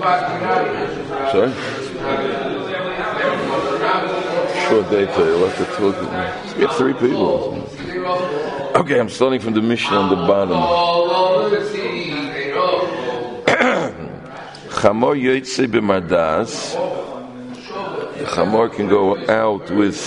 Sorry? Short day today. You'll have to talk. We have 3 people. Okay, I'm starting from the Mishnah on the bottom. Chamor yoytze b'mardas. The chamor can go out with,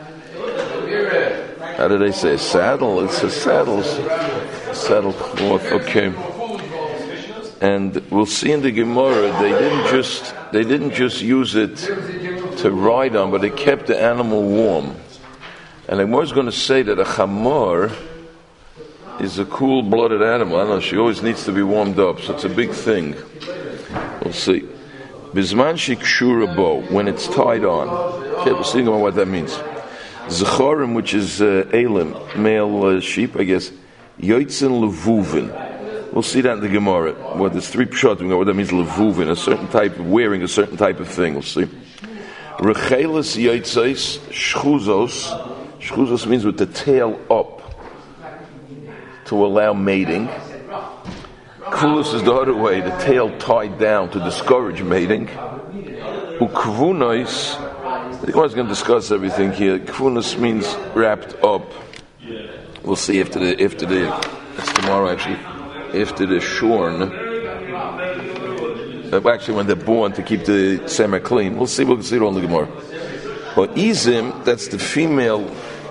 how do they say, a saddle? It's a saddle cloth. Okay. And we'll see in the Gemara they didn't just use it to ride on, but they kept the animal warm. And the Gemara is going to say that a chamor is a cool-blooded animal. I don't know, she always needs to be warmed up, so it's a big thing. We'll see. Bizman shikshura bo, when it's tied on. Okay, we'll see what that means. Zechorim, which is elim, male sheep, I guess. Yoitzen levuvin. We'll see that in the Gemara. Well, there's 3 pshatim. What that means, levuvin, a certain type of wearing, a certain type of thing. We'll see. Rechelis yoitzes shchuzos. Shchuzos means with the tail up to allow mating. Kulus is the other way, the tail tied down to discourage mating. Ukvunos, the Gemara is going to discuss everything here. Kvunos means wrapped up. We'll see after that's tomorrow actually, after the shorn. Actually, when they're born to keep the semer clean. We'll see it all in the Gemara. But izim, that's the female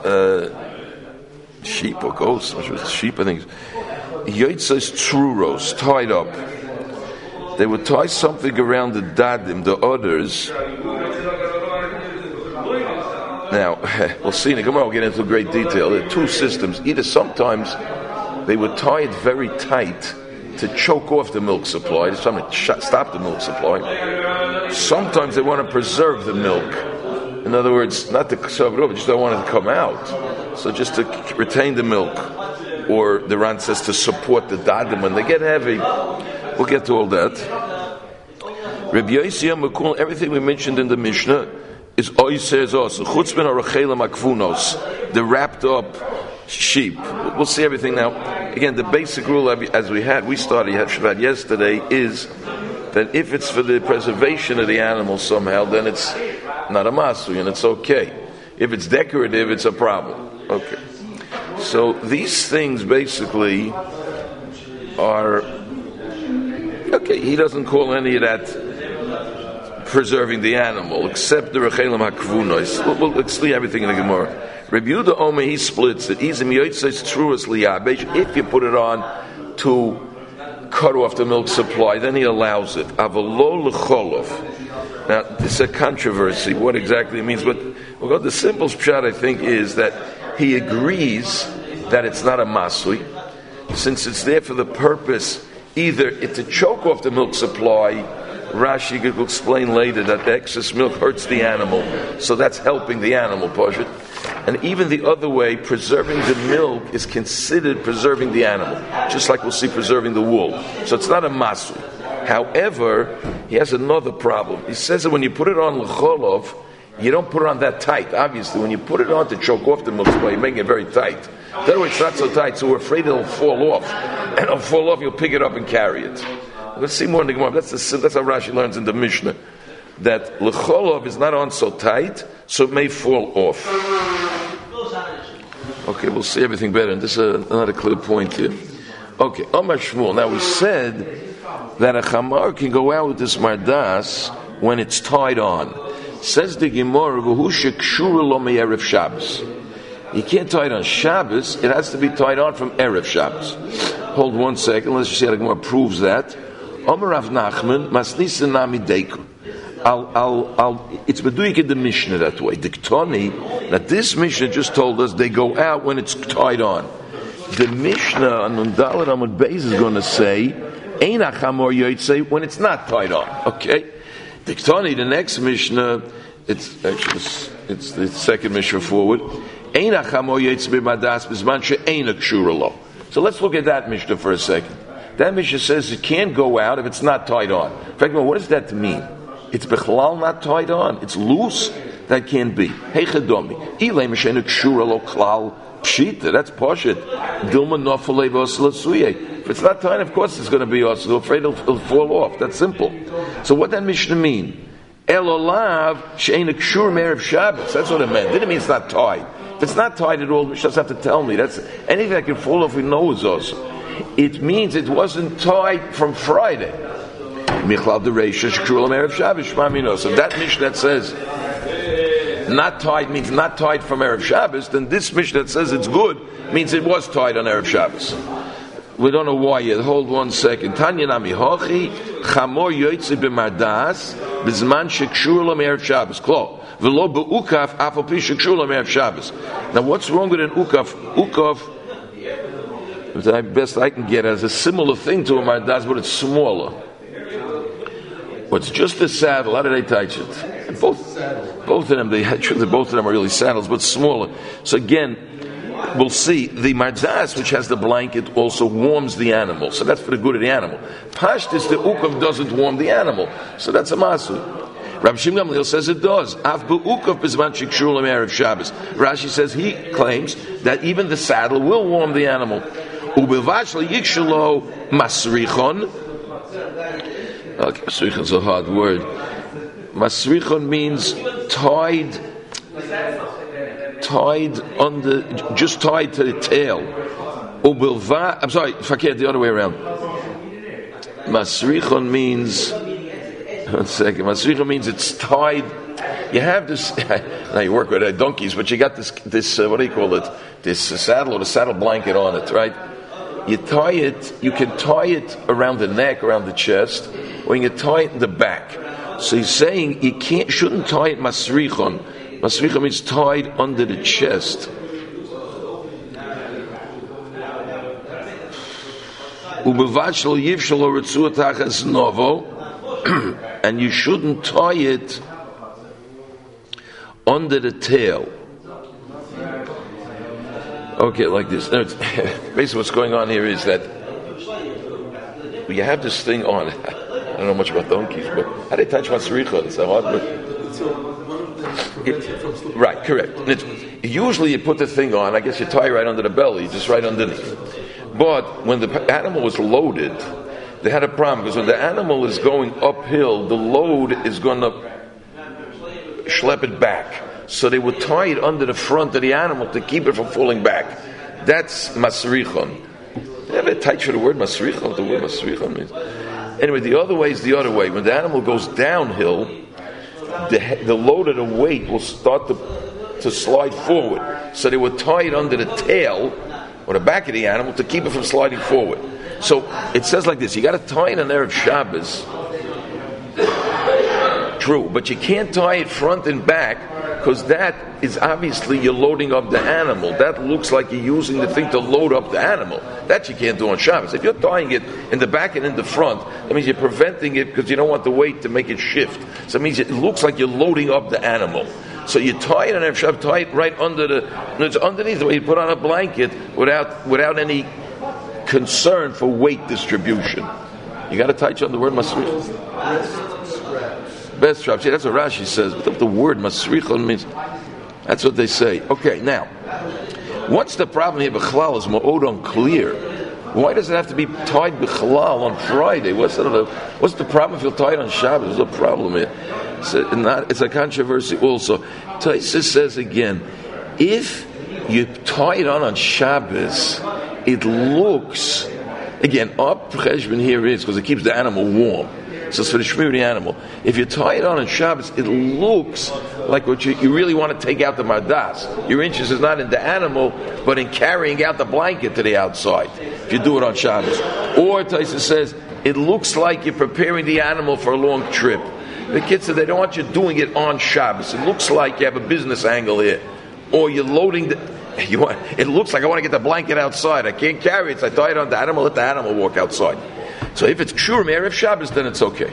sheep or goats, which was sheep, I think. Yoitzes truros, tied up. They would tie something around the dadim, the udders. Now, we'll see in the Gemara, we'll get into great detail. There are 2 systems. Either sometimes they would tie it very tight to choke off the milk supply, to stop the milk supply. Sometimes they want to preserve the milk. In other words, not to serve it over, just don't want it to come out. So just to retain the milk. Or the Ran says to support the dadim when they get heavy. We'll get to all that. Rabbi Yossi Mekul, everything we mentioned in the Mishnah is oiser zos. Chutz ben arachela makvunos, the wrapped up sheep. We'll see everything now. Again, the basic rule, as we started Shabbat yesterday, is that if it's for the preservation of the animal somehow, then it's not a masui and it's okay. If it's decorative, it's a problem. Okay. So these things basically are okay. He doesn't call any of that preserving the animal, except the rechelim hakvunos. We'll explain everything in the Gemara. Rabbi Yehuda Omer, he splits it. Izim yotzes truas liyabesh. If you put it on to cut off the milk supply, then he allows it. Avalo lecholov. Now, it's a controversy what exactly it means, but the simple pshat I think is that he agrees that it's not a masui, since it's there for the purpose either to choke off the milk supply. Rashi will explain later that the excess milk hurts the animal, so that's helping the animal, Pashut. And even the other way, preserving the milk is considered preserving the animal, just like we'll see preserving the wool. So it's not a masui. However, he has another problem. He says that when you put it on l'cholov, you don't put it on that tight. Obviously, when you put it on to choke off the milk supply, you're making it very tight. That way it's not so tight, so we're afraid it'll fall off. And it'll fall off, you'll pick it up and carry it. Let's see more in the Gemara. That's how Rashi learns in the Mishnah. That l'cholov is not on so tight, so it may fall off. Okay, we'll see everything better. And this is another clear point here. Okay, Omar Shmuel. Now we said that a chamar can go out with this mardas when it's tied on. Says the Gemara, "V'hu shekshura lo me'erev Shabbos." You can't tie it on Shabbos. It has to be tied on from erev Shabbos. Hold 1 second. Let's just see how the Gemara proves that. Omer Rav Nachman masnisen nami deiku. It's meduyik in the Mishnah that way. Diktoni, that this Mishnah just told us they go out when it's tied on. The Mishnah on Nundalet Amud Beis is going to say, "Ein achamor yotzei," when it's not tied on. Okay. Diktoni, the next Mishnah, it's the second Mishnah forward. Ein achamor yotzei b'madas b'zman she'ein kshura lo. So let's look at that Mishnah for a second. That Mishnah says it can't go out if it's not tied on. In fact, what does that mean? It's bechlal not tied on. It's loose. That can't be. Heichadomi. Ilay m'she'ein kshura lo klal pshita. That's poshit. Dilma nofalei v'os l'suye. If it's not tied, of course it's going to be also. They're afraid it'll fall off. That's simple. So what that Mishnah mean? Elolav she'ein kshur me'erev Shabbos. That's what it meant. It didn't mean it's not tied. If it's not tied at all, the Mishnah doesn't have to tell me. That's anything that can fall off. We know is also. It means it wasn't tied from Friday. Michlal dereisha shkshur me'erev Shabbos shmamino. So that Mishnah that says not tied means not tied from Erev Shabbos, then this Mishnah that says it's good means it was tied on Erev Shabbos. We don't know why yet. Hold 1 second. Tanya nami hochi chamor yoytze b'mardas b'zman shekshur lo me'erev Shabbos. Klo v'lo be'ukaf afal pi shekshur lo me'erev Shabbos. Now what's wrong with an ukaf? Ukaf, the best I can get, as a similar thing to a mardas, but it's smaller. What's just a saddle? How do they touch it? Both of them, both of them are really saddles, but smaller. So again, we'll see the mardas, which has the blanket, also warms the animal. So that's for the good of the animal. Pashtis, the ukav doesn't warm the animal, so that's a masu. Rabbi Shimon Gamliel says it does. Av be'ukav b'zman shekshur l'me'erev Shabbos. Rashi says he claims that even the saddle will warm the animal. U'bilvash le'yikshelo masrichon. Okay, masrichon is a hard word. Masrichon means tied just tied to the tail. Ubilva, I'm sorry, fakir, the other way around. Masrichon means, 1 second, Masrichon means it's tied. You have this, now you work with donkeys, but you got this what do you call it? This saddle or the saddle blanket on it, right? You tie it, you can tie it around the neck, around the chest, or you can tie it in the back. So he's saying you shouldn't tie it masrichon. Masrichon means tied under the chest. And you shouldn't tie it under the tail. Okay, like this. Basically what's going on here is that you have this thing on. I don't know much about donkeys, but how do they touch masricha? It's a hard word. Right, correct. Usually you put the thing on, I guess you tie right under the belly, just right underneath. But when the animal was loaded, they had a problem, because when the animal is going uphill, the load is going to schlep it back. So they would tie it under the front of the animal to keep it from falling back. That's masrichon. They have a tight for the word masrichon, what the word masrichon means. Anyway, the other way is the other way. When the animal goes downhill, the load of the weight will start to slide forward. So they would tie it under the tail or the back of the animal to keep it from sliding forward. So it says like this: you got to tie it on Erev Shabbos. True, but you can't tie it front and back, because that is obviously you're loading up the animal. That looks like you're using the thing to load up the animal. That you can't do on Shabbos. If you're tying it in the back and in the front, that means you're preventing it because you don't want the weight to make it shift. So it means it looks like you're loading up the animal. So you tie it on Erev Shabbos, tie it right under it's underneath the way you put on a blanket without any concern for weight distribution. You got to touch on the word masrich. Best straps. See, that's what Rashi says. But the word masrichon means, that's what they say. Okay, now, what's the problem here? B'chalal is ma'od unclear. Why does it have to be tied b'chalal on Friday? What's the problem if you'll tie it on Shabbos? There's a problem here. It's a controversy also. Taisa says again, if you tie it on Shabbos, it looks, again, our cheshbon here is because it keeps the animal warm. So it's for the shmir of the animal. If you tie it on Shabbos, it looks like what you really want to take out the mardas. Your interest is not in the animal, but in carrying out the blanket to the outside. If you do it on Shabbos, or Taisa says it looks like you're preparing the animal for a long trip. The kids said they don't want you doing it on Shabbos. It looks like you have a business angle here, or you're loading it looks like I want to get the blanket outside. I can't carry it, so I tie it on the animal. Let the animal walk outside. So if it's kshur me'erev Shabbos, then it's okay.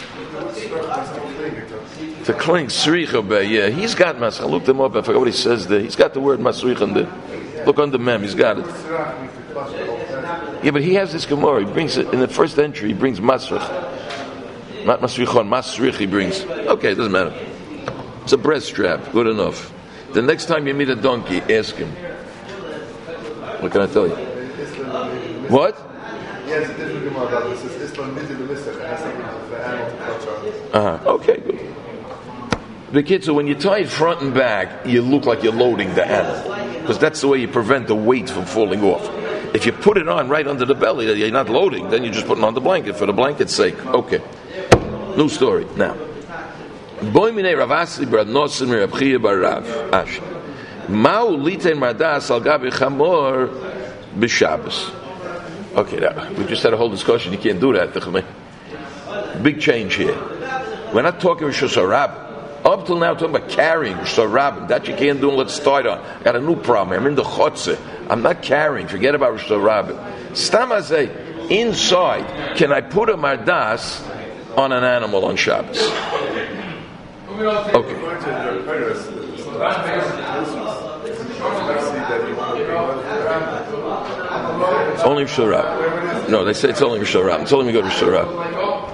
To cling sricha be, yeah, he's got mas. I looked him up. I forgot what he says there. He's got the word masricha in there. Look on the mem. He's got it. Yeah, but he has this gemara. He brings it in the first entry. He brings masrich, not masrichon. Masrich he brings. Okay, it doesn't matter. It's a breast strap. Good enough. The next time you meet a donkey, ask him. What can I tell you? What? Yes, it is Gemara. This is Islam Mitzvah. Has something with the animal to touch on. Okay, good. The kid, so when you tie it front and back, you look like you're loading the animal, because that's the way you prevent the weight from falling off. If you put it on right under the belly, you're not loading, then you're just putting on the blanket for the blanket's sake. Okay. New story. Now. Boy mine Ravasi brad Nosim Reb Chia bar Rav. Ash. Ma'u liten mardas al gabi chamor b'Shabbos. Okay, now, we just had a whole discussion. You can't do that. Big change here. We're not talking Rosh Hashanah. Up till now, talking about carrying Rosh Hashanah. That you can't do. Let's start on. I got a new problem. I'm in the chotze. I'm not carrying. Forget about Rosh Hashanah. Stam I say, inside, can I put a mardas on an animal on Shabbos? Okay. Only Rosh Hashanah. No, they say it's only Rosh Hashanah. It's only we go to Rosh Hashanah.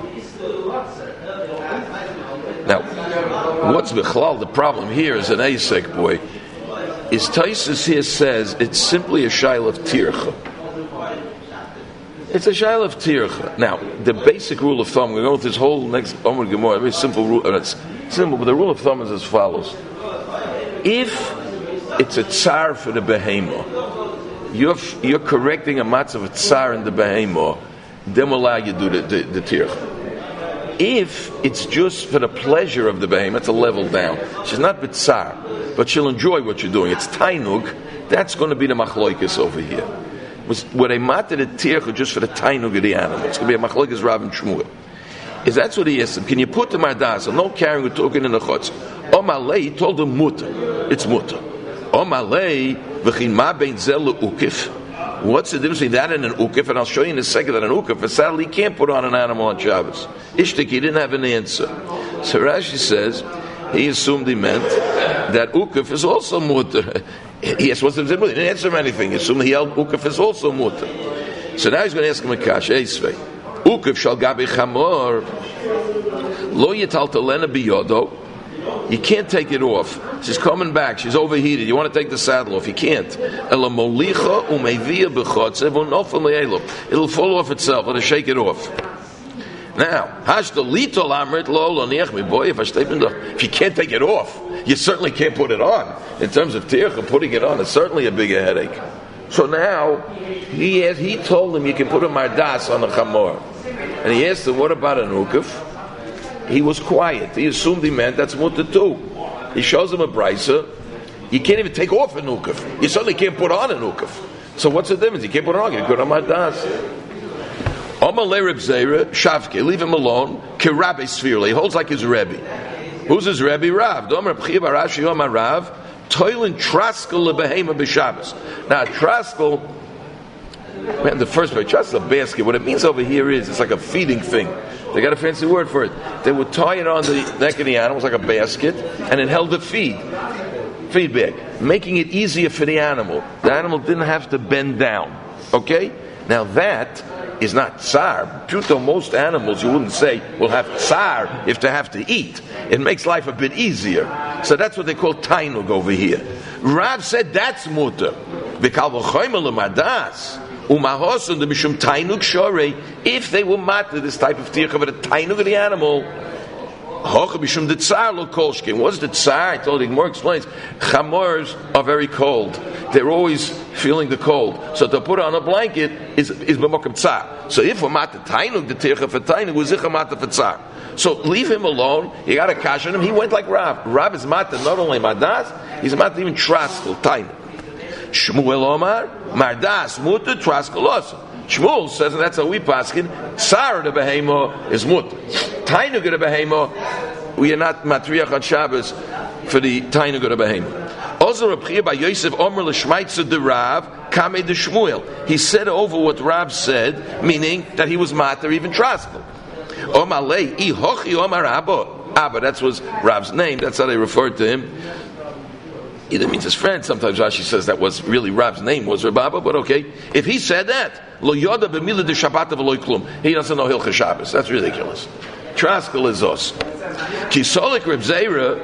Now, what's Bichlal? The problem here is an Asek boy. Is Taisus here says it's simply a shail of tircha. It's a shail of tircha. Now, the basic rule of thumb, we're going with this whole next Omer Gemara, very simple rule, and it's simple, but the rule of thumb is as follows. If it's a tsar for the behemoth, you're correcting a matzav of tsar in the behemoth, then we'll allow you to do the tircha. If it's just for the pleasure of the behemoth, it's a level down. She's not b'tsar, but she'll enjoy what you're doing. It's tainug. That's going to be the machloikis over here. Where they matter the tircha just for the tainug of the animal. It's going to be a machloikis Rav and Shmuel. Is that's what he asked him? Can you put the mardas? No carrying or talking in the chutz. Omalei, he told him mutter. It's mutter. Omalei v'chin ma bein zel ukif. What's the difference between that and an ukif? And I'll show you in a second that an ukif, sadly, can't put on an animal on Shabbos. Ishtik, he didn't have an answer. So Rashi says, he assumed he meant that ukif is also mutter. Yes, what's the difference? He didn't answer him anything. He assumed he held ukif is also mutter. So now he's going to ask him a kash, Eisvei. Ukif shal gabi chamor lo yital talena biyodo. You can't take it off. She's coming back. She's overheated. You want to take the saddle off. You can't. It'll fall off itself. It'll shake it off. Now, if you can't take it off, you certainly can't put it on. In terms of tircha, putting it on is certainly a bigger headache. So now, he told him you can put a mardas on a chamor. And he asked him, what about an ukif? He was quiet. He assumed he meant that's mutter too. He shows him a brisa. You can't even take off an ukif. You certainly can't put on an ukif. So what's the difference? You can't put it on. You can put it on mardas. Omalei Reb Zera Shavke. Leave him alone. Kirabe Svirle. He holds like his Rebbe. Who's his Rebbe? Rav. Dom Reb Chia Barashi Omar Rav. Toilin traskel lebehema b'Shabbos. Now traskel. Man, the first part, traskel a basket. What it means over here is it's like a feeding thing. They got a fancy word for it. They would tie it on the neck of the animal, like a basket, and it held the feed bag, making it easier for the animal. The animal didn't have to bend down. Okay? Now that is not tsar. Truth, most animals you wouldn't say will have tsar if they have to eat. It makes life a bit easier. So that's what they call tainug over here. Rav said that's mutter. V'kal v'choymer l'madas. If they were matter this type of tircha with a tainug of the animal, what's the tsar? I told you, more explains. Chamors are very cold. They're always feeling the cold. So to put on a blanket is b'mokem tsar. So if we're matter tainug, the tircha for tainug was zicha matter for tsar. So leave him alone. You got to kash on him. He went like Rav. Rav is matter not only madas, he's matter even traskel tainug. Shmuel Omar, Mardas, Mutter, Traskel also. Shmuel says, and that's how we paskin, Tsar the Behemo is Mutter. Tainug the Behemo, we are not matriach on Shabbos for the Tainug the Behemo. Also, Reb Chia by Yosef Omer l'Shmaitzer de Rav, Kamei de Shmuel. He said over what Rav said, meaning that he was Mater, even Traskel. Omar lei, I hochi Omar Abba. Abba, that was Rav's name, that's how they referred to him. Either means his friend. Sometimes Rashi says that was really Rab's name was Reb Abba, but okay. If he said that, lo yoda b'mila de Shabbat v'lo klum, he doesn't know Hilchos Shabbos. That's ridiculous. Traskel is us. Kisolik Reb Zera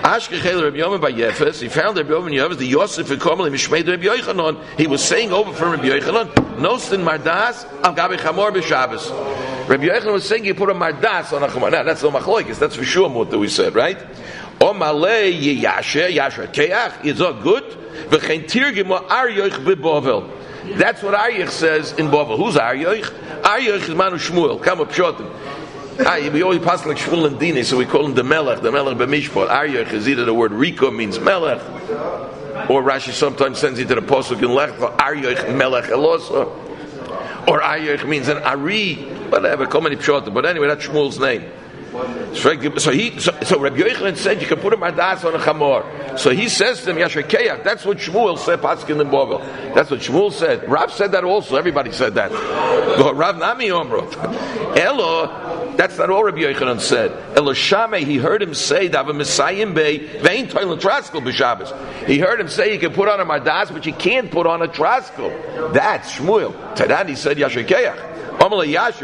Ashkechel Rabbi Yomi by Yefes, he found Rabbi Yomi Yefes, the Yosef Ekomel Mishmei Rabbi Yochanan. He was saying over from Rabbi Yochanan, Nostin Mardas al Gabi Chamor b'Shabbos. Rabbi Yochanan was saying you put a Mardas on a Chamor. Now that's no Machloikis, that's for sure Mutter we said, right? O Malei Yasher Keach, is all good. V'chein Tirgimo Aryoich b'Bovel. That's what Aryech says in Bovel. Who's Aryech? Aryech is Manu Shmuel. Come up Shotim. We always pass like Shmuel and Dini, so we call him the Melech b'Mishpat. Aryech is either the word Riko means Melech, or Rashi sometimes sends it to the Pasuk in Lech for Aryech Melech Elosa, or Aryech means an Ari, whatever, call many Pshotim. But anyway, that's Shmuel's name. So Rabbi Yochanan said you can put a mardas on a chamor. So he says to him, Yasher Keach. That's what Shmuel said, Paskin in Bovel. That's what Shmuel said. Rav said that also. Everybody said that. Rav Nami Omro. Elo, that's not all Rabbi Yochanan said. Elo Shamei, he heard him say, Dava Messiah Bey, Vein Toilet Traskel b'Shabbos. He heard him say you can put on a mardas, but you can't put on a traskel. That's Shmuel. To that he said Yasher Keach. So that's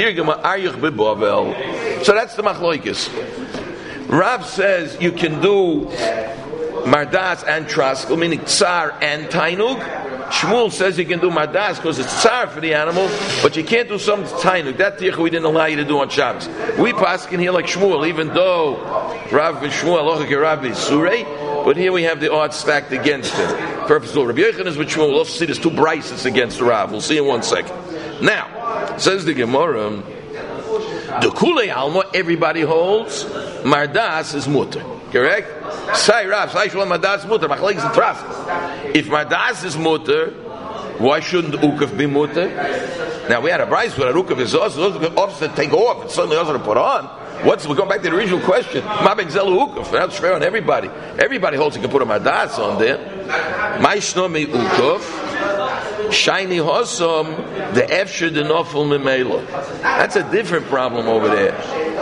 the machloikis. Rav says you can do mardas and traskel, meaning tsar and tainug. Shmuel says you can do mardas because it's tsar for the animal, but you can't do some tainug. That tircha we didn't allow you to do on Shabbos. We paskin here like Shmuel, even though Rav and Shmuel aloha Rabbi surei, but here we have the odds stacked against him. Purpose of Rabbi Yochanan is with Shmuel. We'll see there's two brises against Rav. We'll see in 1 second. Now, says the Gemara, the Kulei Alma, everybody holds, Mardas is mutter. Correct? Say Rav, say Shalom Mardas mutter, Machlek is the trust. If Mardas is mutter, why shouldn't Ukaf be mutter? Now we had a price where Ukaf is also opposite take off, and suddenly also to put on. We're going back to the original question. Mabek Zelu Ukaf, that's fair on everybody. Everybody holds you can put a Mardas on there. Maishnomi Ukaf. Shiny Hosom, the Efsher the Nofel Memela. That's a different problem over there.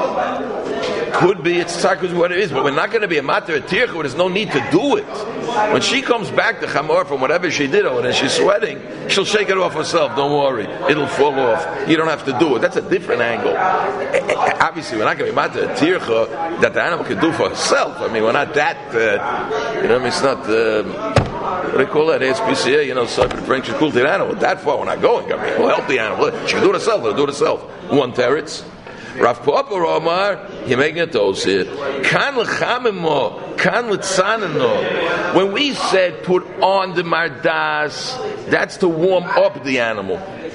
Could be it's tzarkus what it is, but we're not going to be a matter of tircha where there's no need to do it. When she comes back to Chamor from whatever she did over and she's sweating, she'll shake it off herself. Don't worry, it'll fall off. You don't have to do it. That's a different angle. Obviously, we're not going to be a matter of tircha that the animal can do for herself. I mean, we're not that. It's not. What do they call that? ASPCA, Cypress French is cool to the animal. That far, we're not going. I mean, we'll help the animal. She can do it herself. Let her do it herself. 1 teretz. Rav Papa Omar, you're making a toast here. Kan l'chamimo, kan l'tzanano. When we said put on the mardas, that's to warm up the animal.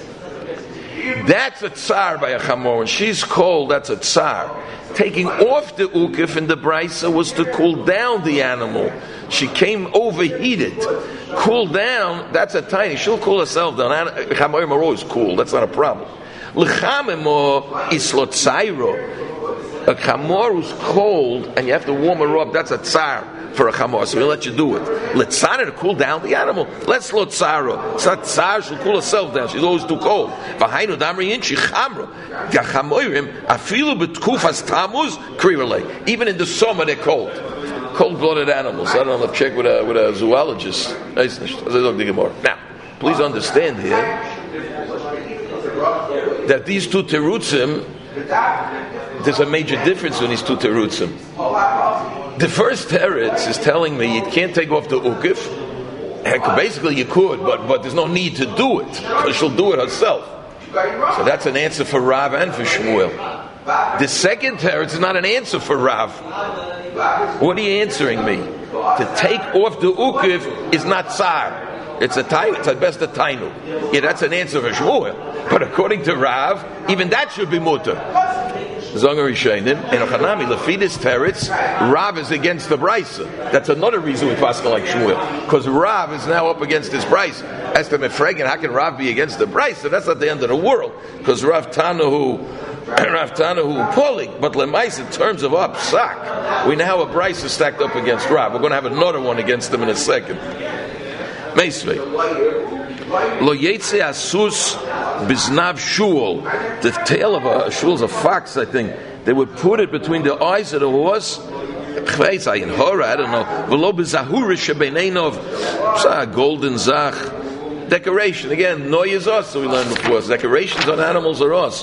That's a tsar by a chamor. When she's cold, that's a tsar. Taking off the ukif in the brisa was to cool down the animal. She came overheated. Cool down, that's a tiny. She'll cool herself down. Chamorim are always cool. That's not a problem. L'chamemo is lotzairo. A chamor who's cold and you have to warm her up, that's a tsar for a chamor. So we'll let you do it. Letzara to cool down the animal. Let's lotzaro. It's not tsar, she'll cool herself down. She's always too cold. V'hainu damriyin she chamro. Gachamorim afilu betkufas tamuz krivelei. Even in the summer they're cold. Cold-blooded animals. I don't know. Check with a zoologist. Now, please understand here that these two terutzim, there's a major difference in these two terutzim. The first teretz is telling me you can't take off the ukif. Basically, you could, but there's no need to do it because she'll do it herself. So that's an answer for Rav and for Shmuel. The second teretz is not an answer for Rav. What are you answering me? To take off the ukif is not tsar. It's at best a tainu. Yeah, that's an answer for Shmuel. But according to Rav, even that should be mutter. Zonger Yishayim and Ochanami Lefidis Teretz. Rav is against the brisa. That's another reason we pass like Shmuel, because Rav is now up against this brisa. As to Mefregan, how can Rav be against the brisa? That's not the end of the world, because Rav Tanahu pulling, but Lemais in terms of upsak, we now have a brisa stacked up against Rav. We're going to have another one against them in a second. Meisvei. Lo yetze asus biznav shul. The tail of a shul is a fox, I think. They would put it between the eyes of the horse. I don't know. V'lo bizahurish shebeineinov. Golden zach. Decoration. Again, noy is us, so we learned before. Decorations on animals are us.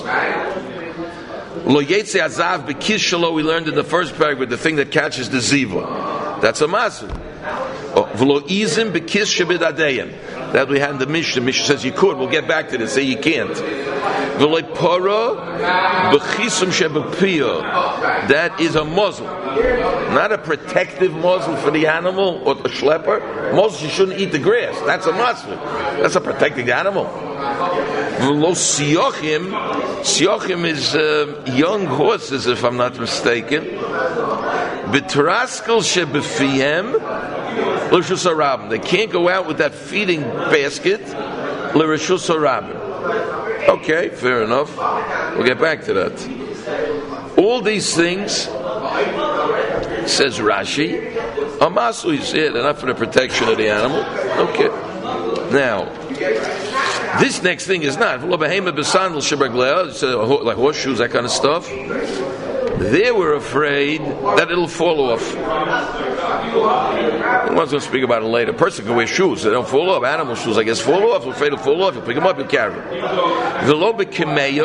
Lo yetze azav b'kish shalo. We learned in the first paragraph, the thing that catches the ziva. That's a masu. V'lo izim bekis shebedadeyim. That we had in the Mishnah. The Mishnah says you could. We'll get back to this. Say you can't. V'lo para bechisum shebepiyah. That is a muzzle, not a protective muzzle for the animal or the schlepper. Muzzle, you shouldn't eat the grass. That's a muzzle. That's a protecting the animal. V'lo siyochim. Siyochim is young horses, if I'm not mistaken. B'traskel shebefiyem l'reshus harabim. They can't go out with that feeding basket l'reshus harabim. Okay, fair enough. We'll get back to that. All these things, says Rashi, are masu. They're not for the protection of the animal. Okay. Now, this next thing is not like horseshoes, that kind of stuff. They were afraid that it'll fall off. I'm going to speak about it later. A person can wear shoes, they don't fall off. Animal shoes, I guess, fall off. We're afraid it'll fall off. You pick them up, you carry them. You know what a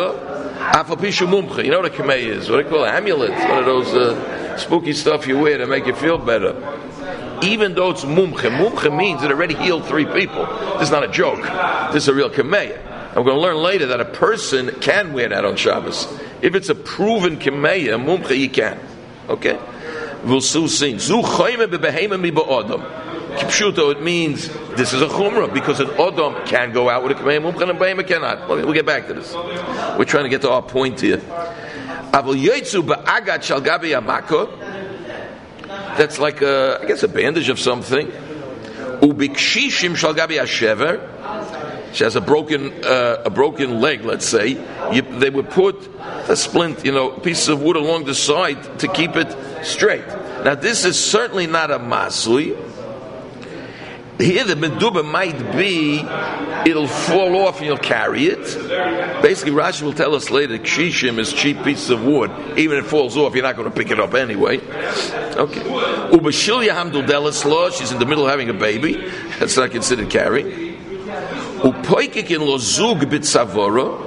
kameya is? What do they call it? Amulet. One of those spooky stuff you wear to make you feel better. Even though it's mumche. Mumche means it already healed 3 people. This is not a joke. This is a real kameya. I'm going to learn later that a person can wear that on Shabbos. If it's a proven kameya, mumche, you can. Okay? We'll soon see. Zu choyme bebehema mi ba'odam. Kipshuto, it means this is a chumrah, because an odom can go out with a kameya, mumche and behema cannot. We'll get back to this. We're trying to get to our point here. Avol yoytzu ba'agat shal gabi amako. That's like I guess a bandage of something. Ubikshishim shal gabi hashever. She has a broken leg, let's say. They would put a splint, pieces of wood along the side to keep it straight. Now, this is certainly not a masui. Here, the meduba might be it'll fall off and you'll carry it. Basically, Rashi will tell us later, kshishim is cheap pieces of wood. Even if it falls off, you're not going to pick it up anyway. Okay. Ubashilya hamdul delaslo. She's in the middle of having a baby. That's not considered carrying. Upoikikin lozug bitsavoro.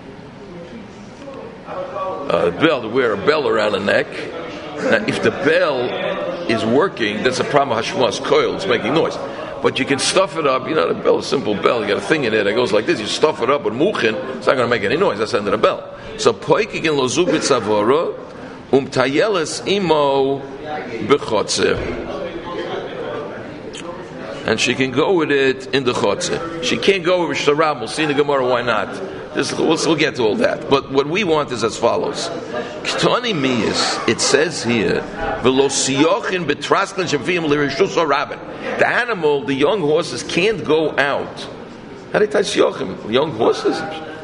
Bell, to wear a bell around the neck. Now, if the bell is working, that's a problem. Hashmas coil, it's making noise. But you can stuff it up. The bell is a simple bell. You got a thing in it that goes like this. You stuff it up with muchin. It's not going to make any noise. That's the end of the bell. So poikikin lozug bitsavoro tayeles imo bechotzer. And she can go with it in the chotze. She can't go with Shtaram. We'll see in the Gemara why not. We'll get to all that. But what we want is as follows. Ktani miyas, it says here, V'lo siyochin betrasklin shevim l'reshus harabim. The animal, the young horses, can't go out. How do you tie siyochim? Young horses?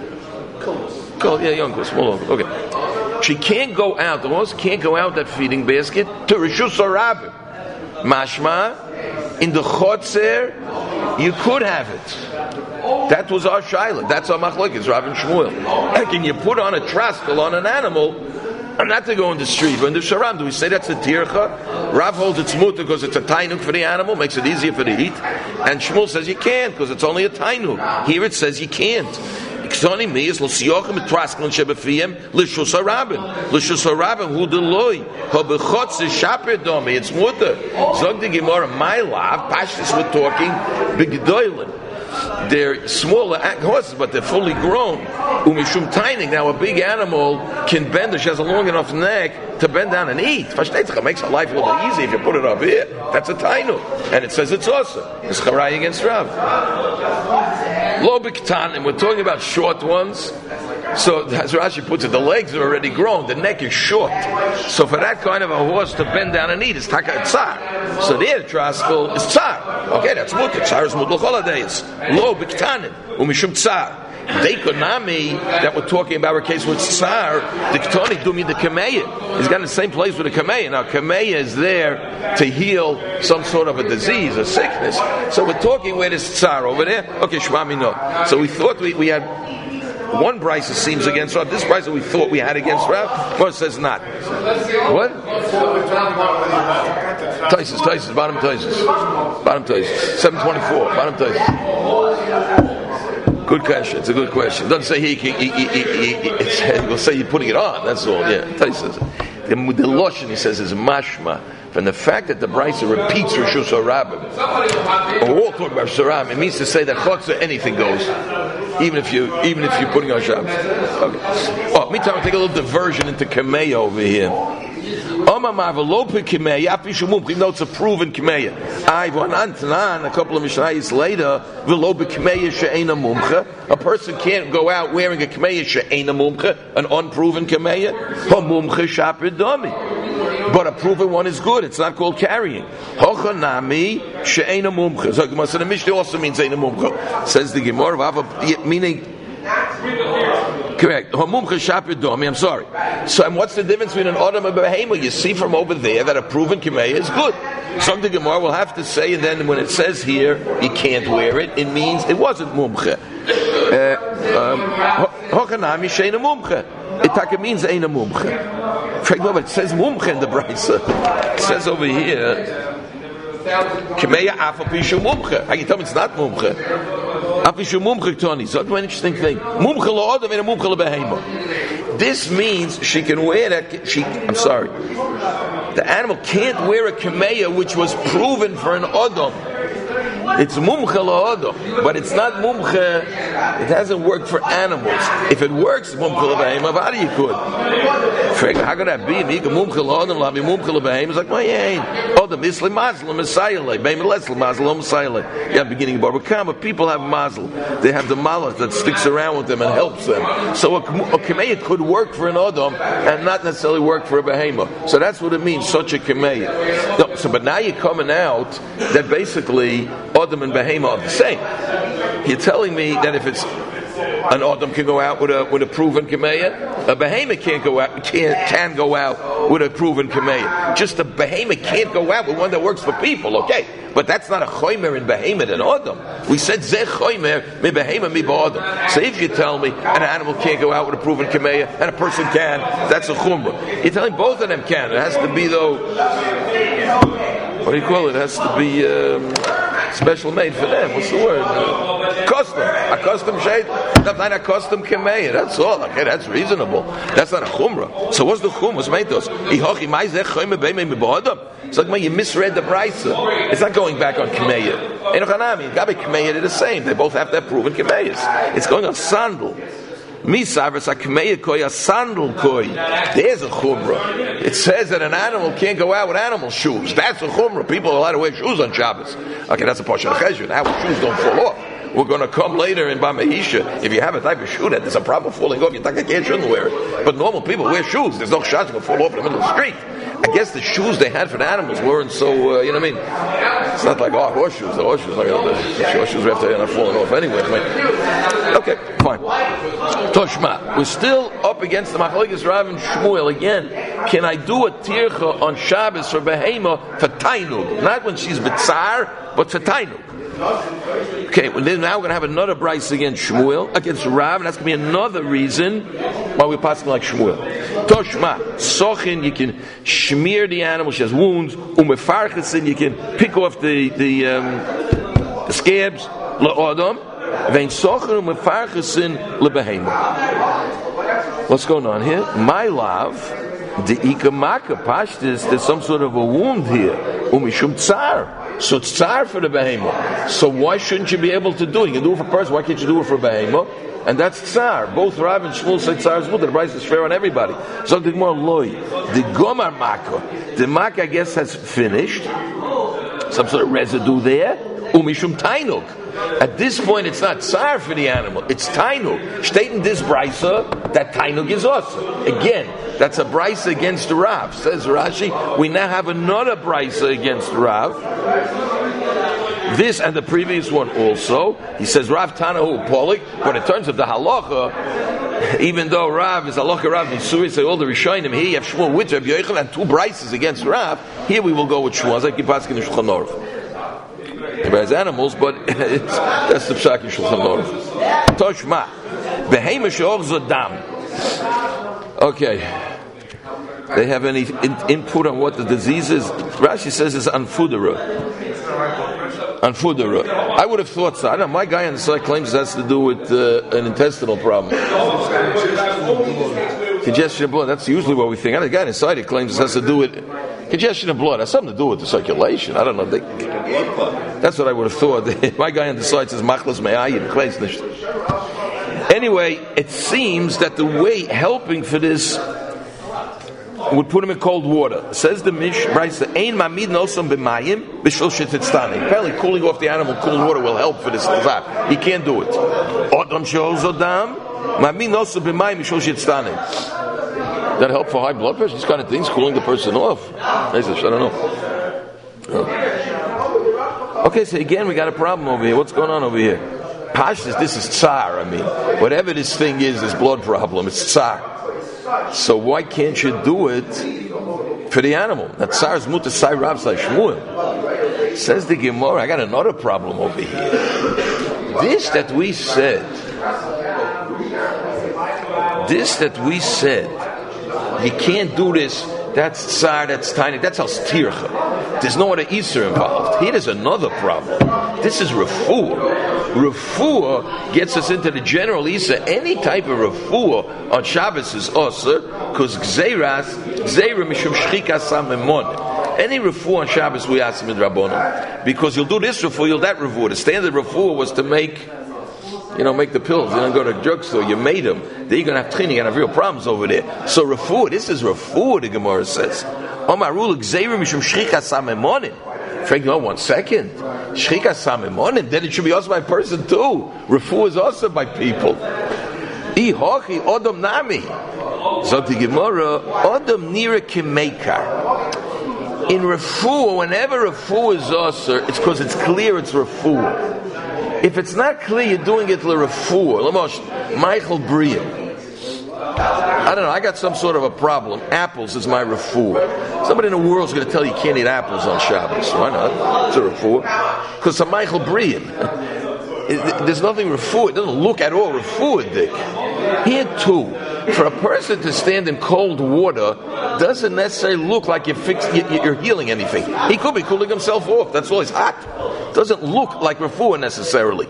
Young horses. Okay. She can't go out. The horse can't go out that feeding basket to reshus harabim. Mashma, in the chotzer, you could have it. That was our shaila. That's our machlokes, Rav and Shmuel. Can you put on a traskel on an animal? I'm not to go in the street, but in the sharam, do we say that's a tircha? Rav holds it's mutter because it's a tainuk for the animal, makes it easier for the heat. And Shmuel says you can't because it's only a tainuk. Here it says you can't. It's mutter. Zog the Gemara, my love, Pashtus, we're talking b'gedolim. They're smaller horses, but they're fully grown. Umishum taining. Now, a big animal can bend. She has a long enough neck to bend down and eat. It makes her life a little easy if you put it up here. That's a tainu, and it says it's awesome. It's charay against Rav. Lo b'ktan, and we're talking about short ones. So, as Rashi puts it, the legs are already grown, the neck is short. So, for that kind of a horse to bend down and eat, it's taka tsar. So, there, traskel is tsar. Okay, that's mutter. Tsar is mutter holidays. Lo b'ktanin, umishum tsar. Dekonami, that we're talking about our case with tsar, the ktoni dumi the kameya. He's got in the same place with the kameya. Now, kameya is there to heal some sort of a disease, a sickness. So, we're talking where there's tsar over there. Okay, shmami no. So, we thought we had one brisa seems against Rav. This brisa we thought we had against Rav. Well, it says not. What? Taisus, bottom Taisus. 724, bottom Taisus. Good question. It's a good question. It doesn't say it will say you're putting it on. That's all. Yeah. Taisus. The Loshen, he says, is mashma. from the fact that the Brisa repeats Rishus HaRabim. We're all talking about Rishus HaRabim. It means to say that Chotzer, anything goes, even if you're putting on Shabbos. Okay. Oh, meantime, I'll take a little diversion into Kameya over here. Even though it's a proven Kameya. A couple of Mishnayos later, a person can't go out wearing a Kameya she'eina mumcha, an unproven Kameya. But a proven one is good. It's not called carrying. Hochanami she'eina mumcha. So the Mishnah also means eina mumcha. Says the Gemara, meaning correct. I'm sorry. So, and what's the difference between an Adam and a Behema? You see from over there that a proven Kameya is good. Something Gemara will have to say, and then when it says here you can't wear it, it means it wasn't mumcha. Hochanami she'eina mumcha. It means eina mumcha. But it says mumcha in the Brisa. It says over here Kameya afapishu mumcha. How can you tell me it's not mumcha? Afapishu mumcha toni. So that's an interesting thing. Mumcha la'adam and a mumcha la'behema. This means she can wear that. I'm sorry. The animal can't wear a Kameya which was proven for an Adam. It's mumcha la'adam, but it's not mumcha. It hasn't worked for animals. If it works, mumcha la'behema, how do you could? How could that be? Mumcha la'adam, la'bi mumcha la'behema. It's like, well, yeah, Adam isli mazal messiah, behema lesli mazal messiah. Yeah, beginning of Baruch Kama, people have mazel. They have the malach that sticks around with them and helps them. So a Kameya could work for an Adam and not necessarily work for a behema. So that's what it means, such a Kameya. No, so, but now you're coming out that basically Adam and Behema are the same. You're telling me that if it's an Adam can go out with a proven Kameya, a Behema can go out with a proven Kameya. Just a Behema can't go out with one that works for people, okay? But that's not a choimer in Behema and Adam. We said Zeh choimer mi Behema mi ba'Adam. So if you tell me an animal can't go out with a proven Kameya and a person can, that's a chumrah. You're telling both of them can. It has to be though. What do you call it? It has to be special made for them. What's the word? Custom. A custom shade. Not a custom Kameya. That's all. Okay, that's reasonable. That's not a chumrah. So what's the chumrah? What's made those? It's like you misread the Brisa. It's not going back on Kameya. In Hanami, Gabi Kameya, they're the same. They both have to have proven Kameyas. It's going on sandal. Misavers a Kameya koi, a sandal koi. There's a chumrah. It says that an animal can't go out with animal shoes. That's a chumrah. People are allowed to wear shoes on Shabbos. Okay, that's a portion of cheshire. Now shoes don't fall off. We're going to come later in Bamahisha. If you have a type of shoe that there's a problem falling off, you think I shouldn't wear it. But normal people wear shoes. There's no shots going to fall off in the middle of the street. I guess the shoes they had for the animals weren't so, you know what I mean? It's not like, horseshoes. The horseshoes, the horseshoes are not falling off anyway. Okay, fine. Toshma. We're still up against the Machlokes Rav and Shmuel again. Can I do a tircha on Shabbos for Behema for Tainug? Not when she's B'tzar, but for Tainug. Okay, well, then now we're going to have another Bryce against Shmuel, against Rav, and that's going to be another reason why we're passing like Shmuel. Toshma, Sochin, you can smear the animal, she has wounds, Umefarchesin, you can pick off the scabs, La'adam, Vein Sochin, Umefarchesin, Lebehema. What's going on here? My love, the Ikamaka Pashtis, there's some sort of a wound here, Umishum Tsar. So it's tsar for the behema. So why shouldn't you be able to do it? You can do it for a person. Why can't you do it for a behema? And that's tsar. Both Rav and Shmuel say tsar is good. The price is fair on everybody. So the more loy. The gomar maka. The maka, I guess, has finished. Some sort of residue there. Umishum tainuk. At this point, it's not tsar for the animal. It's tainuk. State in this brisa that tainuk is awesome. Again, that's a brisa against Rav. Says Rashi, we now have another brisa against Rav. This and the previous one also. He says Rav Tanahu Polik, but in terms of the halacha, even though Rav is halacha Rav Nisuri, say all the Rishonim here, you have Shmuel with Rabbi Yochanan and two brises against Rav. Here we will go with Shmuel. As I keep asking the Shulchan Aruch. He has animals, but that's the psak in Shulchan Aruch. Toshma, behema she'or zadam. Okay. They have any input on what the disease is? Rashi says it's anfudera. Anfudera. I would have thought so. I don't know, my guy on the side claims it has to do with an intestinal problem. Congestion of blood. That's usually what we think. The guy on the side claims it has to do with Congestion of blood has something to do with the circulation. I don't know. That's what I would have thought. My guy on the side says, Machlas me'ayin, kleis nicht. Anyway, it seems that the way helping for this would put him in cold water. Says the Mish, writes the Ein Mamid Nosam b'mayim b'shul shetitztani. Apparently, cooling off the animal, cold water will help for this. He can't do it. Odam shehoz odam Mamid Nosam b'mayim b'shul shetitztani. That help for high blood pressure? These kind of things, cooling the person off. I don't know. Okay, so again, we got a problem over here. What's going on over here? Pashtus, this is tsar. I mean, whatever this thing is, this blood problem, it's tsar. So why can't you do it for the animal? That tsar is mutar sai Rav sai Shmuel. Says the Gemara, I got another problem over here. This that we said, you can't do this. That's tsar, that's tiny, that's al-stircha. There's no other Isser involved. Here there's another problem. This is refuah. Refuah gets us into the general Isser. Any type of refuah on Shabbos is osir, because gzeira mishum shchika samemon. Any refuah on Shabbos we ask him in Rabbanon. Because you'll do this refuah, you'll that refuah. The standard refuah was to make the pills. You don't go to a drugstore, you made them. Then you're going to have tchining, you're going to have real problems over there. So refuah, this is refuah, the Gemara says. Omarul gzeira mishum shchika samemonin. Frank, no, 1 second. Shchika samemonin, then it should be also by person too. Refuah is also by people. Ihochi odom nami. Zot the Gemara, odom nira kimeikar. In refuah, whenever refuah is also, it's because it's clear it's refuah. If it's not clear you're doing it l'refuah, l'mosh, Michael Brian. I don't know, I got some sort of a problem. Apples is my refuah. Somebody in the world's going to tell you can't eat apples on Shabbos. Why not? It's a refuah. Because it's a Michael Brian. There's nothing refuah. It doesn't look at all refuah, Dick. Here too, for a person to stand in cold water doesn't necessarily look like you're healing anything. He could be cooling himself off. That's all. He's hot. Doesn't look like refuah necessarily.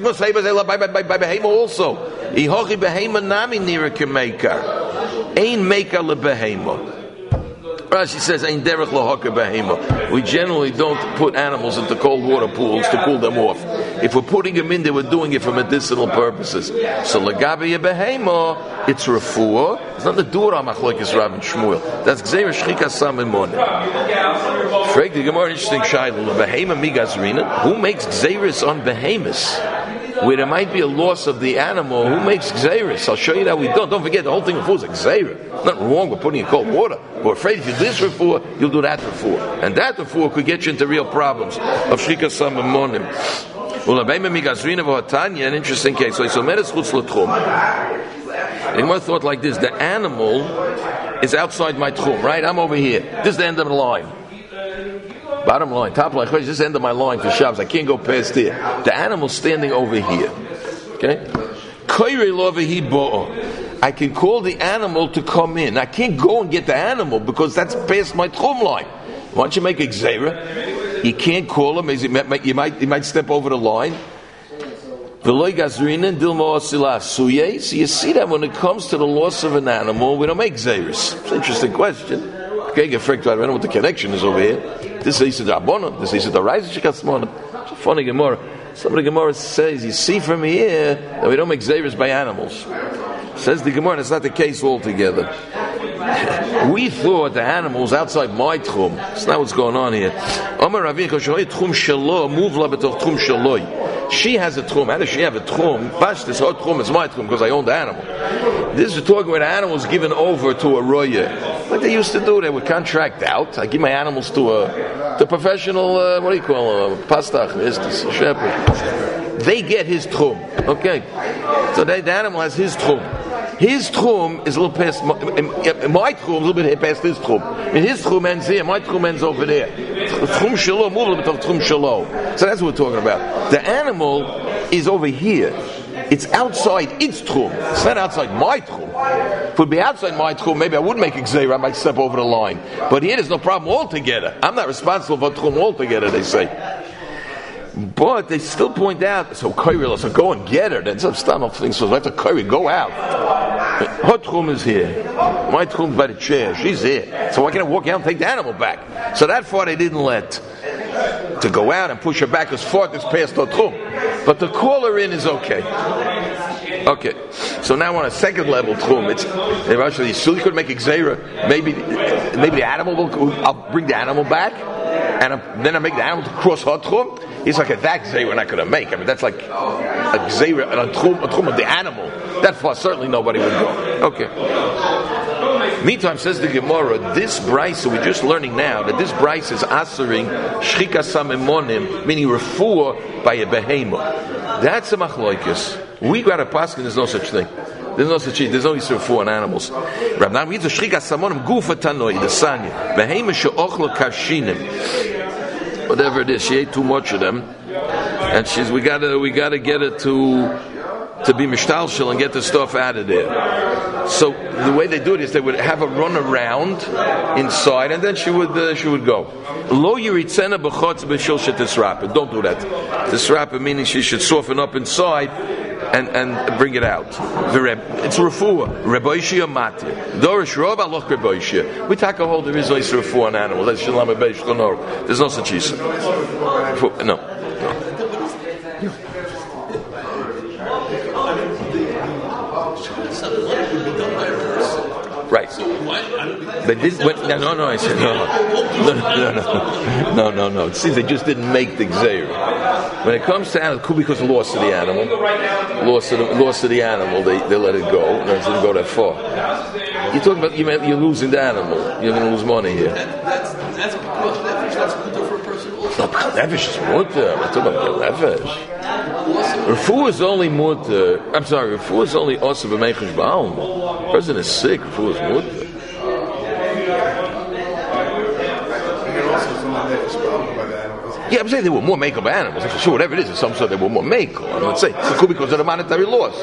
Also, ihochi behema nami nira kemekar, ein mekar lebehema. Rashi says, "Ein derech lohaka behema." We generally don't put animals into cold water pools to cool them off. If we're putting them in there, we're doing it for medicinal purposes. So legabe behema, it's refuah. It's not the dura machlokes Rav and Shmuel. That's gzeira shchika samemon. Frag the Gemara, interesting shayla. Behema migazrina. Who makes gzeiris on behemoths? Where there might be a loss of the animal, who makes gzeiris? I'll show you that we don't. Don't forget, the whole thing of food is a gzeira. Nothing wrong with putting in cold water. We're afraid if you do this refuah, you'll do that refuah. And that refuah could get you into real problems of shchika samemonim. An interesting case. So Gemara thought like this: the animal is outside my tchum, right? I'm over here. This is the end of the line. Bottom line, top line. This is the end of my line for Shabbos. I can't go past here. The animal's standing over here. Okay? I can call the animal to come in. I can't go and get the animal because that's past my tchum line. Why don't you make a gzeira? You can't call him. You might step over the line. So you see that when it comes to the loss of an animal, we don't make gzeiros. It's an interesting question. Okay, get freaked out. I don't know what the connection is over here. This is the Rabbanon. This is the Reise Shikasmonim. It's a funny Gemara. Some of the Gemara says, you see from here that we don't make gzeiros by animals. Says the Gemara, it's not the case altogether. We thought the animals outside my tchum. That's not what's going on here. She has a tchum. How does she have a tchum? This whole tchum is my tchum because I own the animal. This is talking where the animal is given over to a roya. Like they used to do, they would contract out. I give my animals to a professional, what do you call him? Pastach, shepherd. They get his tchum. Okay. So the animal has his tchum. His tchum is a little past my tchum, a little bit past his tchum. And his tchum ends here, my tchum ends over there. Tchum shalo, move a little bit of tchum shalo. So that's what we're talking about. The animal is over here. It's outside its tchum. It's not outside my tchum. If it would be outside my tchum, maybe I would make a gzeira, I might step over the line. But here there's no problem altogether. I'm not responsible for tchum altogether, they say. But they still point out, so go and get her. Then some stuff things, so let the curry go out. Her tchum is here. My tchum by the chair. She's here. So why can't I walk out and take the animal back? So that far they didn't let. To go out and push her back as far as past her tchum. But to call her in is okay. Okay. So now on a second level tchum, it's actually you still could make a gzeira. Maybe the animal will. I'll bring the animal back, and then I make the animal to cross her tchum. He's like, that gzeira we're not going to make. I mean, that's like a gzeira and a tchum of the animal. That far certainly nobody would go. Okay. Meantime, says the Gemara, this brisa we're just learning now that this brisa is asering shchika samemonim, meaning refuah by a behemoth. That's a machloikis. We got a paskin. There's no such thing. There's no such thing. There's only refuah on animals. Rav Nachman reads the shchika samemonim gufa tanoi the sanya behemoth sheochlo kashinim. Whatever it is, she ate too much of them, and we gotta get it to be mishtalshel and get the stuff out of there. So the way they do it is they would have her run around inside, and then she would go. Lo yiritzena b'chotz b'shil shetisrapa. Don't do that. Tisrapa meaning she should soften up inside and bring it out. It's refuah. Reboishia matir. Dorish rob aloch reboishia. We take a hold. There is no refuah on animal. That's shalom beish konor. There's no such issue. No. Right. But this no. I said no. It seems they just didn't make the gzeira. When it comes to animal, it could be because of loss of the animal. Loss of the animal, they let it go. No, it didn't go that far. You're talking about you're losing the animal. You're going to lose money here. That's good for a person also. No, nefesh is mutter. I'm talking about nefesh. Refuah is only mutter. I'm sorry. Refuah is only also b'meichush ba'alma. Person is sick. Refuah is mutter. Yeah, I'm saying there were more make-up animals. Sure, whatever it is, some sort they were more make-up. I'm not saying it could be because of the monetary loss.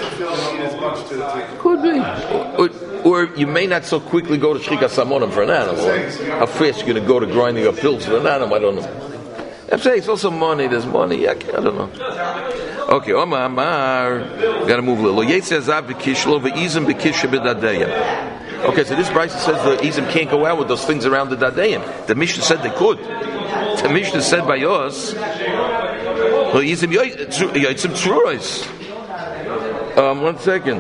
Could be. Or you may not so quickly go to shchika samonim for an animal. How fast you're going to go to grinding up pills for an animal? I don't know. I'm saying it's also money. There's money. I don't know. Okay, Omar Amar. Got to move a little. Okay, so this Bryce says the Izim can't go out with those things around the Dadayim. The Mishnah said they could. The Mishnah said by us, Izim Yoitzim Tzurois. 1 second.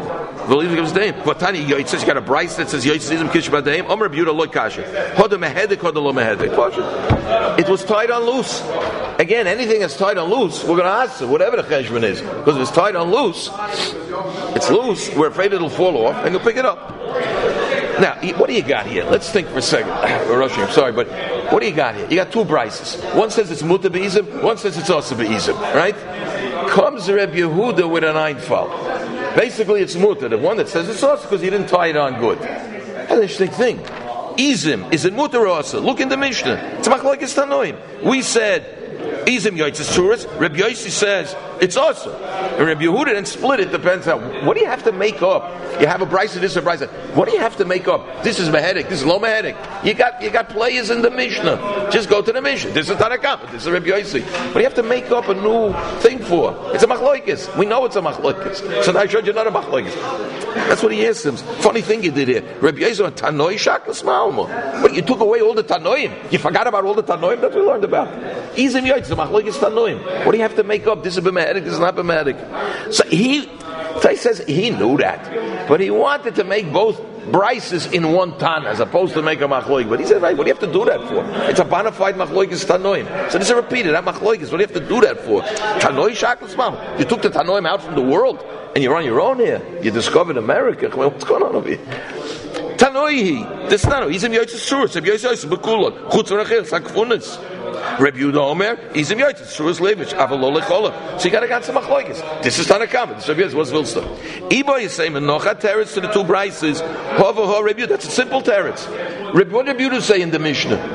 Vatani Yoitz, you got a Bryce that says Yoitzim Kish Badaim. Omer Buda Loy Kasha. Hoda Mehedek, Hoda Lo Mehedek. It was tied on loose. Again, anything that's tied on loose, we're going to ask it, whatever the cheshbon is. Because if it's tied on loose, it's loose, we're afraid it'll fall off, and you'll pick it up. Now, what do you got here? Let's think for a second. We're rushing, I'm sorry, but what do you got here? You got two Bryces. One says it's Muta Be'izim, one says it's also Be'izim, right? Comes Reb Yehuda with an Einfall. Basically, it's Muta. The one that says it's also because he didn't tie it on good. That's an interesting thing. Izim, is it Muta or also? Look in the Mishnah. It's Machlokes Tanoim. We said, Izim Yoitzes Tzuras. Reb Yossi says it's also. And Reb Yehuda then split it. Depends on what do you have to make up. You have a Bryce this, a Bryce that. What do you have to make up? This is Mehedek. This is Lo Mehedek. You got players in the Mishnah. Just go to the Mishnah. This is Tanakam. This is Reb Yossi. But you have to make up a new thing for. It's a Machlokes. We know it's a Machlokes. So now I showed you another Machlokes. That's what he asked him. Funny thing you did here. Reb Yossi and Tanoi Shaklas Ma'alma. But you took away all the Tanoim. You forgot about all the Tanoim that we learned about. Izim Yoitz. What do you have to make up? This is b'mehedek, this is not b'mehedek. So he says he knew that, but he wanted to make both Bryces in one tan as opposed to make a machloik. But he said, right, what do you have to do that for? It's a bona fide machloikis tanoim. So this is repeated, that machloikis. What do you have to do that for? Tanoi shaklas mam. You took the tanoim out from the world, and you're on your own here. You discovered America. What's going on over here? Tanoihi. This Tano. He's in Yoitzes Tzuras. Reb Yoitzes Bekulot. Chutz v'rachil. Sakfunis. Reb Yehuda Omer. He's in Yoitzes Tzuras Levich. Avalol lecholah. So you got to get some machlokes. This is Tanakam. This is what's Vilsta. Ibo is saying Menocha teretz to the two Bryces. Hova ho Reb Yehuda. That's a simple teretz. What Reb Yehuda say in the Mishnah?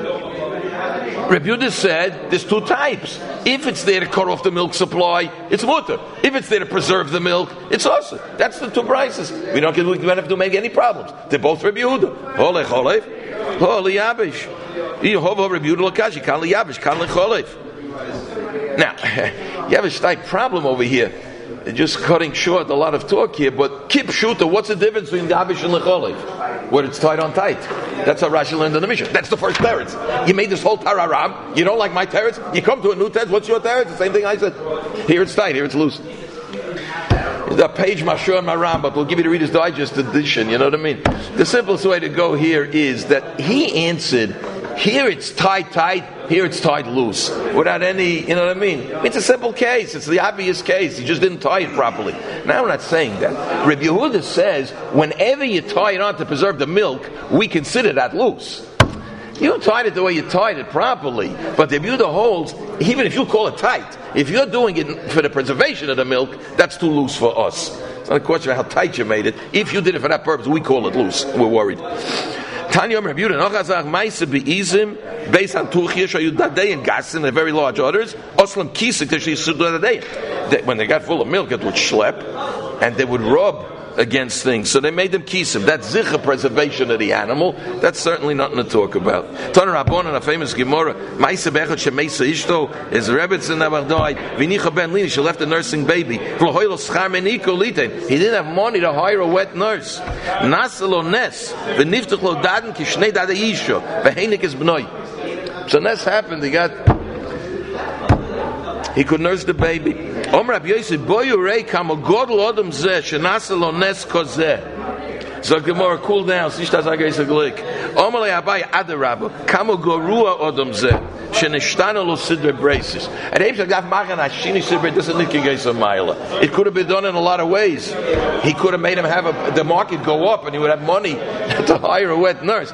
Reb Yehuda said there's two types. If it's there to cut off the milk supply, it's mutter. If it's there to preserve the milk, it's also. That's the two prices. We don't have to make any problems. They're both Reb Yehuda. Holech holef, holi yabish. Yehovah Reb Yehuda lakashi kan li yabish kan li cholef. Now, you have a slight problem over here. just cutting short a lot of talk here, but kip shuta, what's the difference between gabish and lecholiv? Where it's tied on tight. That's how Rashi learned in the Mishnah. That's the first teretz. You made this whole tararam. You don't like my teretz? You come to a new teretz. What's your teretz? The same thing I said. Here it's tight. Here it's loose. The page Mashur and Maram, but we'll give you the Reader's Digest edition. You know what I mean? The simplest way to go here is that he answered. Here it's tied tight, here it's tied loose. Without any, you know what I mean? It's a simple case, it's the obvious case. He just didn't tie it properly. Now I'm not saying that. Rabbi Yehuda says, whenever you tie it on to preserve the milk, we consider that loose. You tied it the way you tied it properly, but the Yehuda holds, even if you call it tight, if you're doing it for the preservation of the milk, that's too loose for us. It's not a question of how tight you made it. If you did it for that purpose, we call it loose. We're worried. Tanya Rabbi Yehuda Nochazach Ma'ase Be'izim based on Tuchia Shayu Dadei and Gasin, they're very large orders. Oslam Kisik Teshli Sudu Dadei. When they got full of milk, it would schlep and they would rub against things. So they made them kisim. That's zicha preservation of the animal. That's certainly nothing to talk about. Tana Rabbanan, a famous Gemara, Ma'ase Be'echad Shemeisa Ishto is Rebbetzin Never died. V'nicha Ben Lini, she left a nursing baby. He didn't have money to hire a wet nurse. Nasalo Nes, v'niftach lo daden kishnei dada Yisho, v'heinik is b'noi. So Nes happened, he could nurse the baby. Omer Rabbi Yosef, boyu rei kamo godol odom zeh, shenasa lo nes kozeh. So Gemara, cool down. Omer le Abai adarabba, kamo gorua odom zeh, shenishtana lo sidre braces. And Abe said, it could have been done in a lot of ways. He could have made him have the market go up, and he would have money to hire a wet nurse.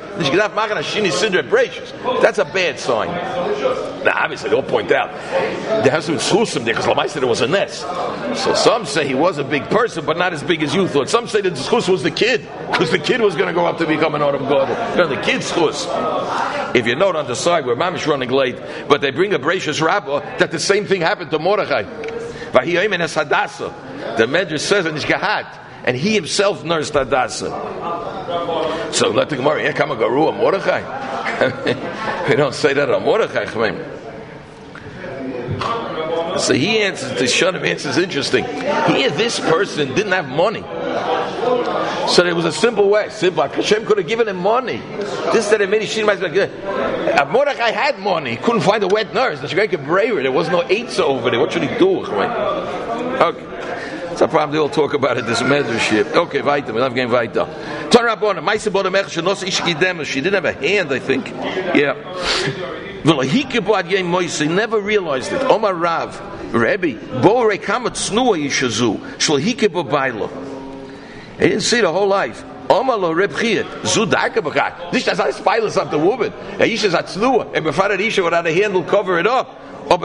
That's a bad sign. Now, obviously, they'll point out there has to be tzchusim there because Lamai said it was a nest. So some say he was a big person, but not as big as you thought. Some say the tzchus was the kid because the kid was going to go up to become an Adam Gadol. No, the kid's tzchus. If you note on the side, we're mamish running late, but they bring a gracious rabbi that the same thing happened to Mordechai. The Medrash says in Ishgahat, and he himself nursed Hadassah. So let the Gemara, Yekama Garua Mordechai. We don't say that on Mordechai. So he answers, the Shunim answers interesting. Here, this person didn't have money. So there was a simple way. Simple. Hashem could have given him money. This that many Mordechai had money. He couldn't find a wet nurse. There was no eitzah over there. What should he do? Okay. That's a problem. They all talk about it. This mentorship. Okay, weiter. We'll have game weiter. Turn up on it. She didn't have a hand, I think. Yeah. He never realized it. Omar Rav, Rebbe, Bo Rekamat Snua Yishazu, Shlahike Bailo. He didn't see the whole life. Omar lo Reb Chiyat, Zudaka Bakak. This is how spileless up the woman. Isha is at Snua, and before that Isha without a handle cover it up. He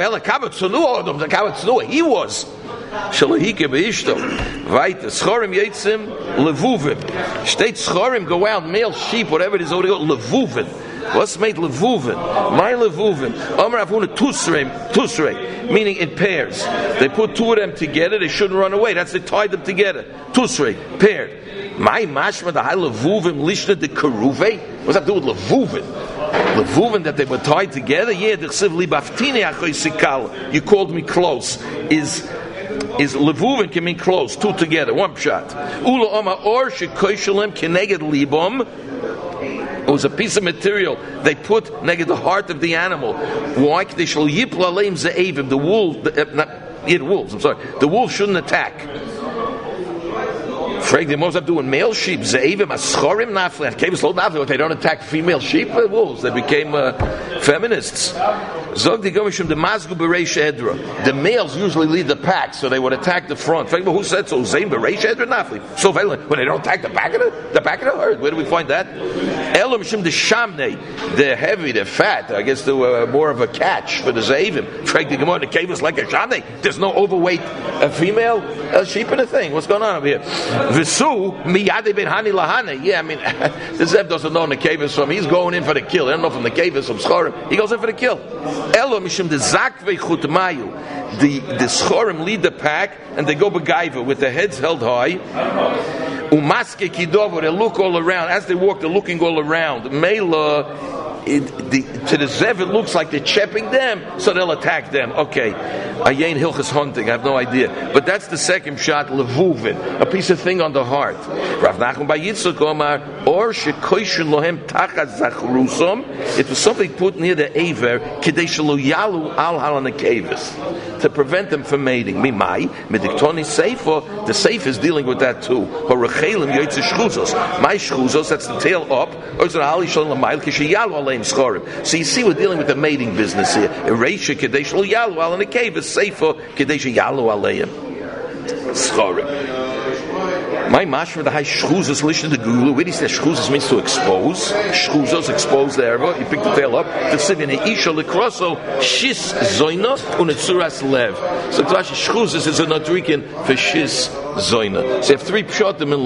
was. Shalahike beishto. Weiter. Schorim yitzim levuvim. State schorim go out, male sheep, whatever it is, levuvim. What's made levuvim? My levuvim. Amar Avuna tusrei, meaning in pairs. They put two of them together. They shouldn't run away. That's they tied them together. Tusrei, paired. My mashma the high levuvim lishna de karuve. What's that to do with levuvim? Levuvim that they were tied together. Yeah, the chsiv libaftine achoy sikal. You called me close. Is levuvin can mean close, two together, one pshat. Ula oma or shekoishalem keneged libom. It was a piece of material they put neged the heart of the animal. Why? They shall yipla leim ze'evim. The wolf, the wolves. I'm sorry. The wolf shouldn't attack. Frank, they most up doing male sheep. Ze'evim aschorim nafle. Caves slow nafle. They don't attack female sheep. Wolves. They became feminists. Zog the Gomishim the Mazgu Bereish Edra. The males usually lead the pack, so they would attack the front. Frank, who said so? Zayn Bereish Edra nafle. So when they don't attack the back of the herd. Where do we find that? Elam Shim the Shamne. They're heavy. They're fat. I guess they were more of a catch for the Ze'evim. Frank, the Gemara the cave was like a Shamne. There's no overweight female sheep in a thing. What's going on over here? Visu miyade ben hani lahane. Yeah, I mean, the Zev doesn't know in the cave is from. He's going in for the kill. I don't know from the cave is from Schorim. He goes in for the kill. Elo mishim the zakve chutmayu. The Schorim lead the pack and they go begaiva with their heads held high. Umaske kidovo. They look all around as they walk. They're looking all around. Mela to the Zev, it looks like they're chapping them, so they'll attack them. Okay, Ayin Hilchas hunting, I have no idea. But that's the second shot, Levuvin, a piece of thing on the heart. Rav Nachman by Yitzchak Omar, or Shekoishin Lohem Tachat Zachrusum, it was something put near the Aver, Kedei Shelo Yalu Al Halanakevis, to prevent them from mating. Mimai, Mediktoni Seifo, the Seif is dealing with that too. Horechelim Yoitze Shchuzos. My Shchuzos, that's the tail up, or it's an Ali Shalom Lamayl, Kishayalu Aleim Schorim. So you see, we're dealing with the mating business here. Ereisha Kedei Shelo Yalu Al Halanakevis, Seifo, Kedei Shayalu Aleim Schorim. My mashma the high shchuzos listen to Gulu. Where he says shchuzos means to expose. Shchuzos expose the erva. You pick the tail up. To sit in a isha lekroso shis zoina unetzuras lev. So Rashi shchuzos is a Nodrikin for shis zoina. So you have three pshatim in